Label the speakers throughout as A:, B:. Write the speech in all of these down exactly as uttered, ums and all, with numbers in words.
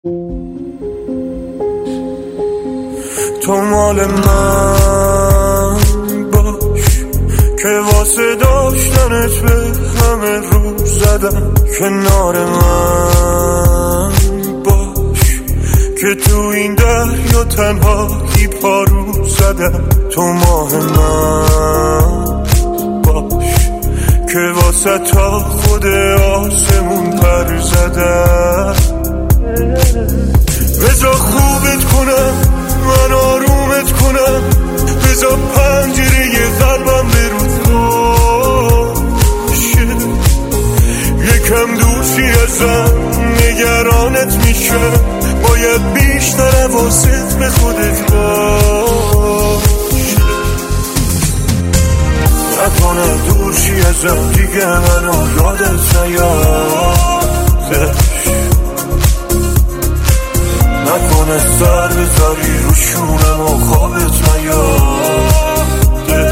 A: تو مال من باش که واسه داشتنت به همه رو زدم، کنار من باش که تو این دریا تنهایی پارو زدم. تو ماه من باش که واسه تا خود آسمون پر زدم. بذار خوبت کنم، من آرومت کنم، بذار پنجره قلبم به رود باشه. یکم دور شی ازم نگرانت میشم، باید بیشتر حواست به خودت باشه. نکنه دور شی ازم دیگه منو یادت نیادش، نکنه سر بذاری رو شونم و خوابت نیادش،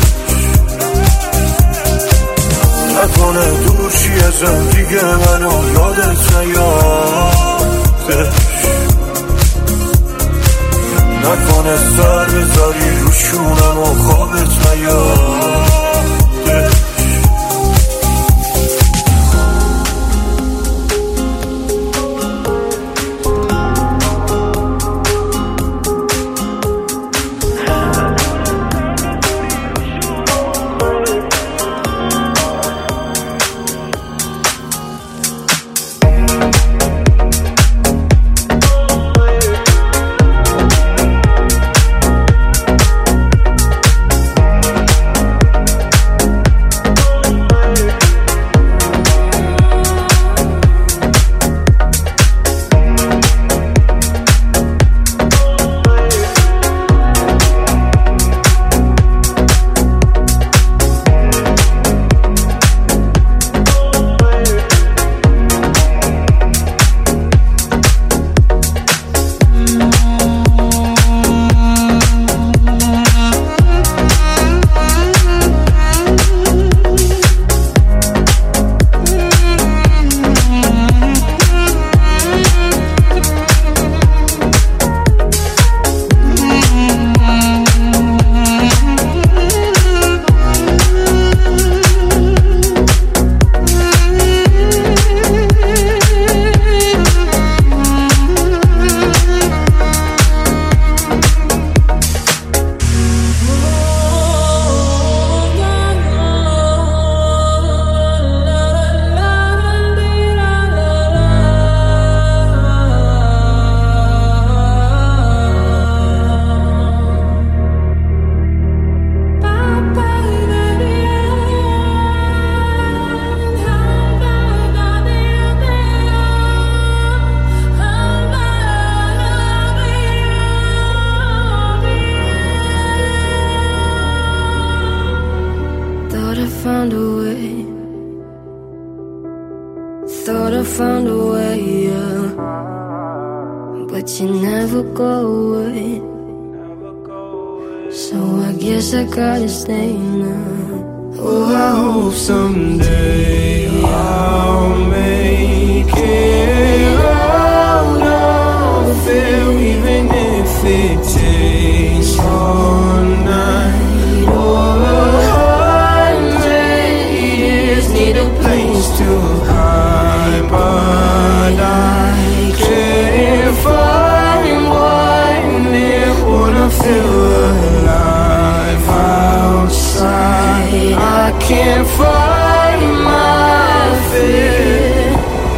A: نکنه دور شی ازم دیگه منو یادت نیادش، نکنه سر بذاری رو شونم و خوابت نیادش.
B: Gotta stay now. Oh, I hope someday I'll make it out of it, even if it takes all night or a hundred years. Need a place to hide, but I can't find one that wanna feel alive outside. I can't find my fear.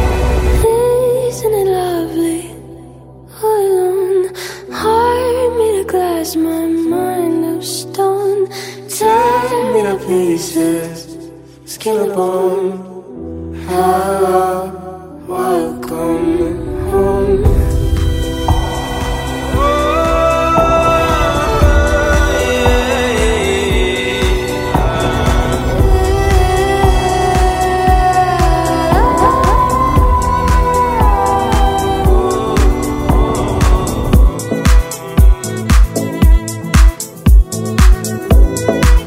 B: Isn't it lovely? All alone, heart made of glass, my mind of stone. Tear me to pieces, skin and bone. Hello, welcome home.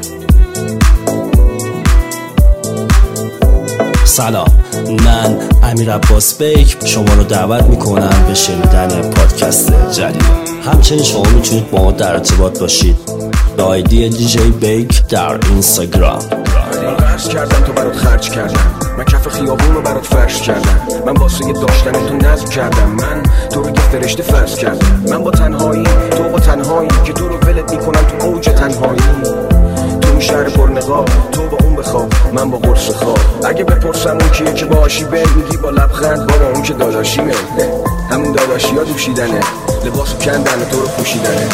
C: سلام، من امیر عباس بیک شما رو دعوت میکنم به شنیدن پادکست جدید. همچنین شما میتونید با ما در ارتباط باشید به آیدی دی جی بیک در اینستاگرام.
D: من قرض کردم تو برات خرج کردم، من کف خیابون رو برات فرش کردم، من واسه داشتن تو نظم کردم، من تو رو یه فرشته فرض کردم، من با تنهایی تو با تنهایی که تو رو ولت میکنم تو اوج تنهایی، تو این شهر پرنقاب تو با اون بخواب من با قرص خواب. اگه بپرسم اون کیه که باشی بهم میگی با لبخند بابا اون که داداشیمه، همون داداشی ها دوشیدنه، لباسو کندن تو رو پوشیدنه.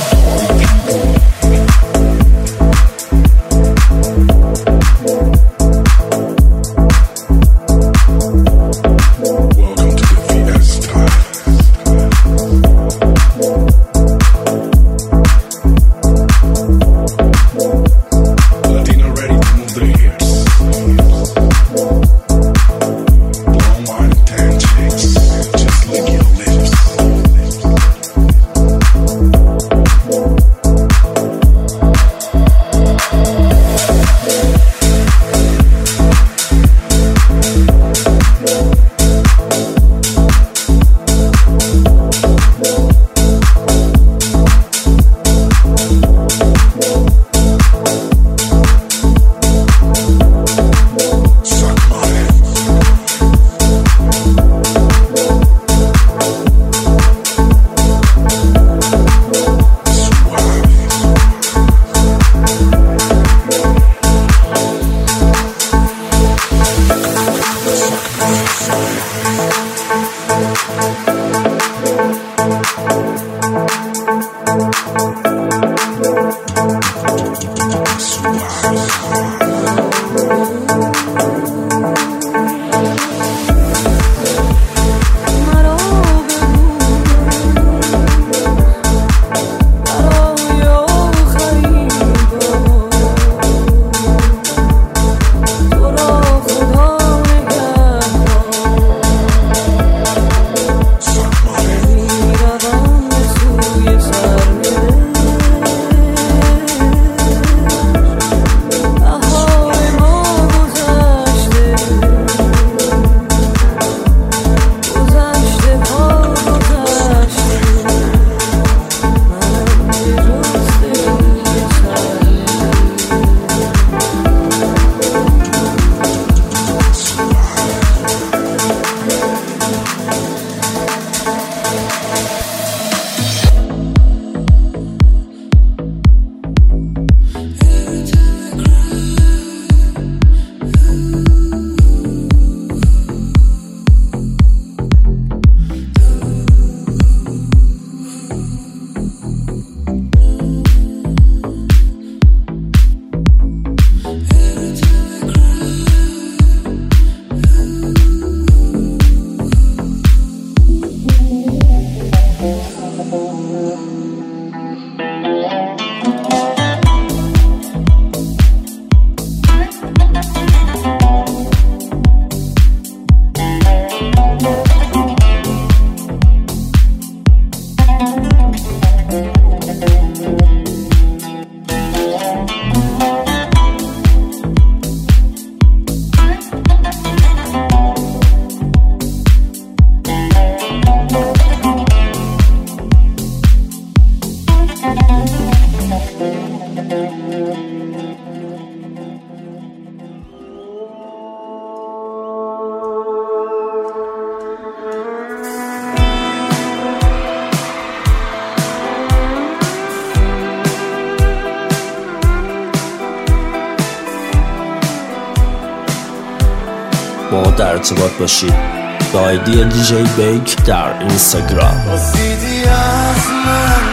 C: با ما در ارتباط باشید به آیدی دی جی بیک در اینستاگرام.
A: رسیدی از من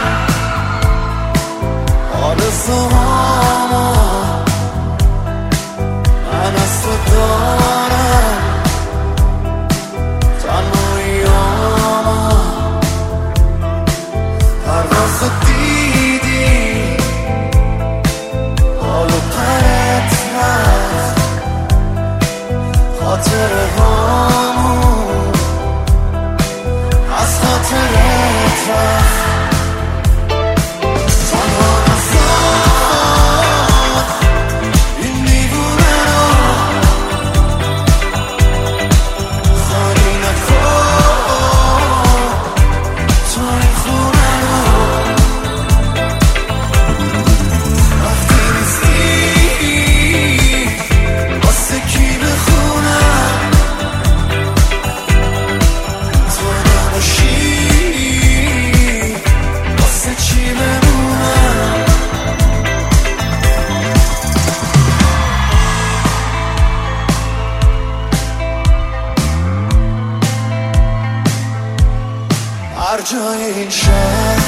A: آرزوهامو من از تو دارم تنهاییامو پرواز دیدی حالو پرت رفت خاطره هامون از خاطرت رفت تنها نزاد این دیوونه رو هر جای این شهر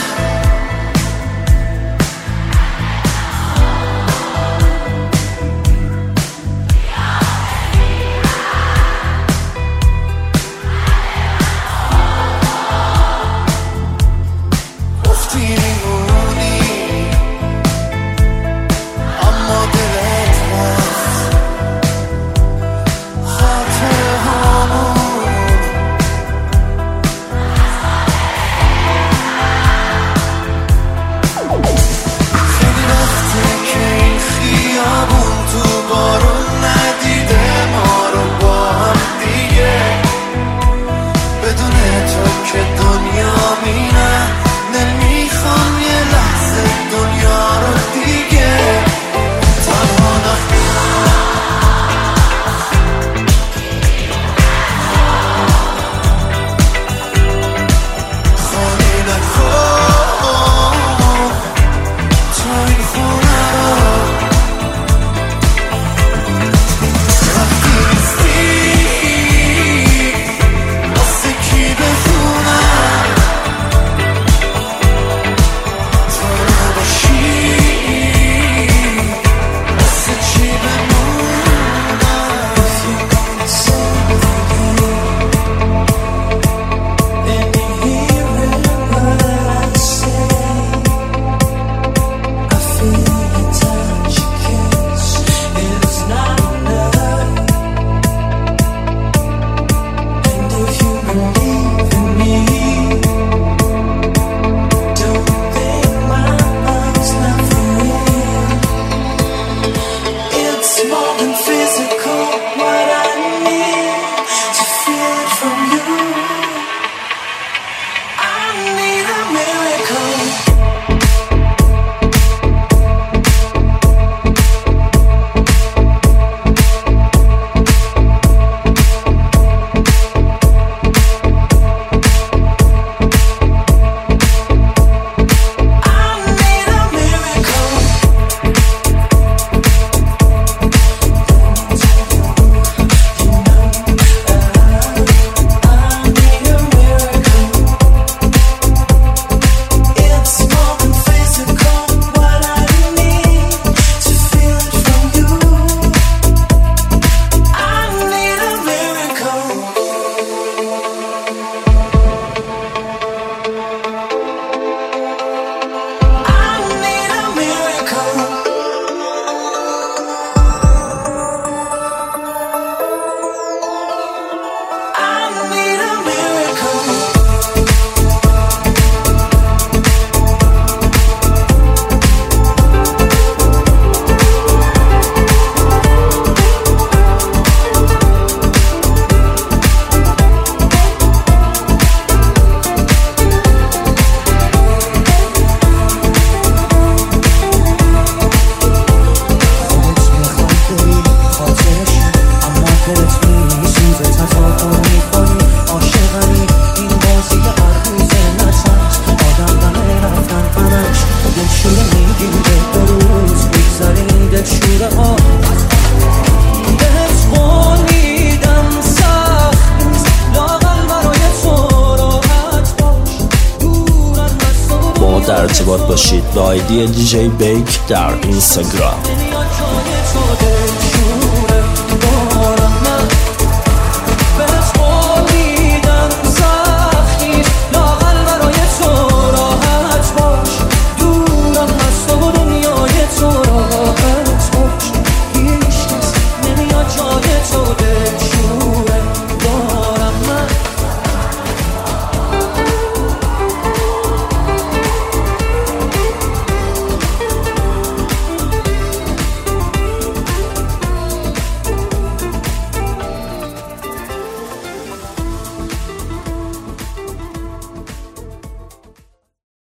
C: در ارتباط باشید با آیدی دی جی بیک در اینستاگرام.